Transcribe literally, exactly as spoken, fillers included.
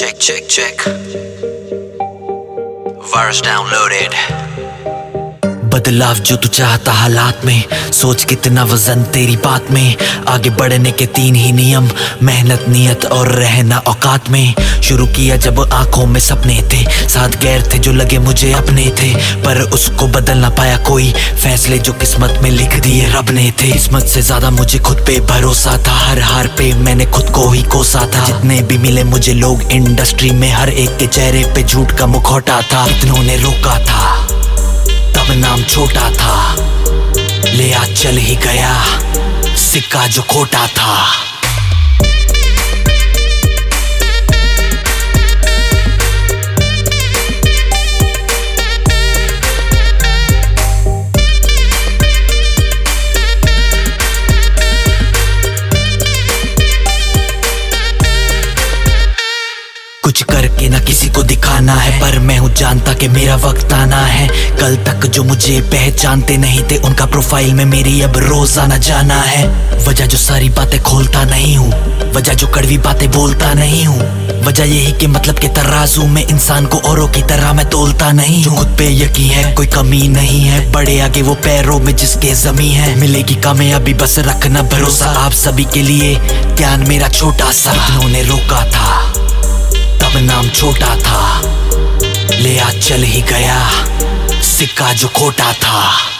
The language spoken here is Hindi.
Check, check, check. Virus downloaded. बदलाव जो तू चाहता हालात में, सोच कितना वजन तेरी बात में। आगे बढ़ने के तीन ही नियम, मेहनत, नियत और रहना औकात में। शुरू किया जब आंखों में सपने थे, साथ गैर थे जो लगे मुझे अपने थे, पर उसको बदल ना पाया कोई। फैसले जो किस्मत में लिख दिए रब ने थे। किस्मत से ज्यादा मुझे खुद पे भरोसा था, हर हार पे मैंने खुद को ही कोसा था। जितने भी मिले मुझे लोग इंडस्ट्री में, हर एक के चेहरे पे झूठ का मुखौटा था। कितनों ने रोका था तब नाम छोटा था, ले आज चल ही गया सिक्का जो खोटा था। कुछ करके ना किसी को दिखाना है, पर मैं हूँ जानता कि मेरा वक्त आना है। कल तक जो मुझे पहचानते नहीं थे, उनका प्रोफाइल में मेरी अब रोजाना जाना है। वजह जो सारी बातें खोलता नहीं हूँ, वजह जो कड़वी बातें बोलता नहीं हूँ, वजह यही कि मतलब के तराजू में इंसान को औरों की तरह मैं तोलता नहीं हूँ। खुद पे यकीन है, कोई कमी नहीं है, बड़े आगे वो पैरों में जिसके जमी है। मिलेगी कामयाबी बस रखना भरोसा, आप सभी के लिए ज्ञान मेरा छोटा सा। इन्होंने रोका था तब नाम छोटा था, ले आज चल ही गया सिक्का जो खोटा था।